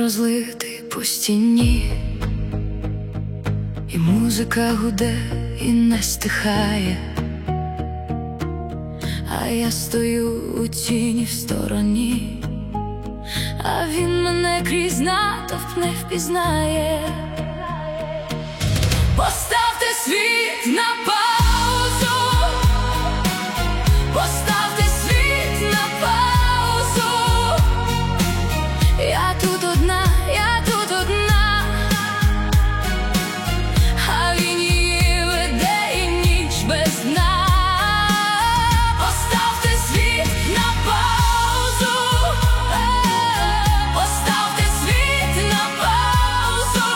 розлитий по стіні, і музика гуде і не стихає, а я стою у тіні в стороні, а він мене крізь натовп не впізнає. Поставте світ на паузу, поставте світ на паузу. Я тут одна, я тут одна, а він її веде і ніч без дна. Поставте світ на паузу, поставте світ на паузу.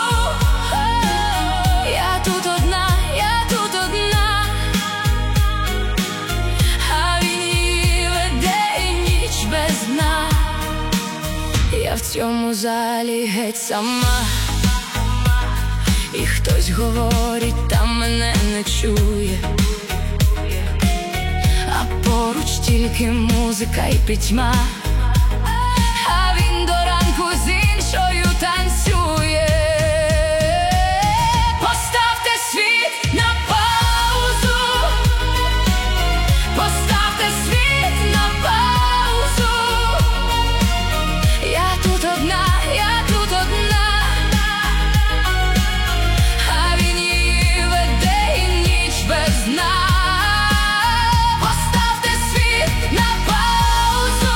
Я тут одна, я тут одна, а він її веде і ніч без дна. Я в цьому залі геть сама, і хтось говорить, та мене не чує, а поруч тільки музика і пітьма, а він до ранку з іншою танцює. Поставте світ на паузу, поставте світ на паузу. Я тут одна, я тут одна, а він її веде і ніч без дна. Поставте світ на паузу,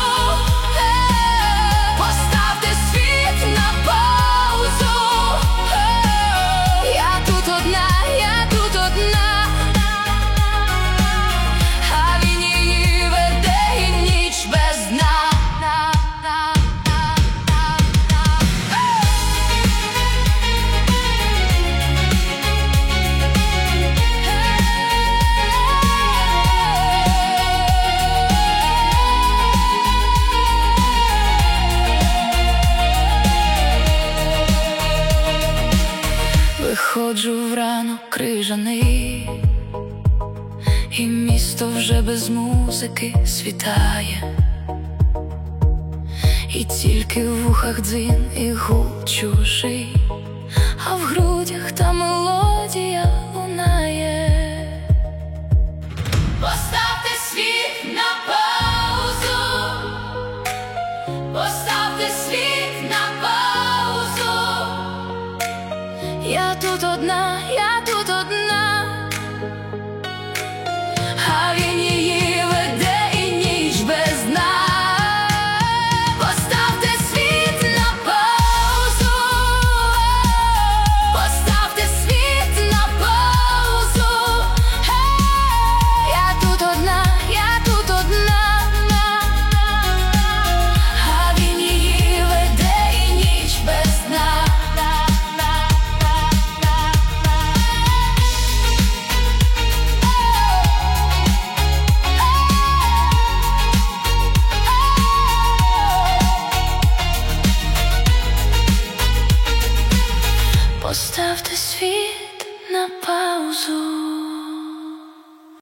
поставте світ на паузу. Я тут одна, я тут одна, а він її веде і ніч без дна. Виходжу в ранок крижаний, і місто вже без музики світає, і тільки в вухах дзвін і гул чужий, а в грудях та мелодія лунає. Поставте світ на паузу, поставте світ на паузу. Я тут одна, я тут одна, а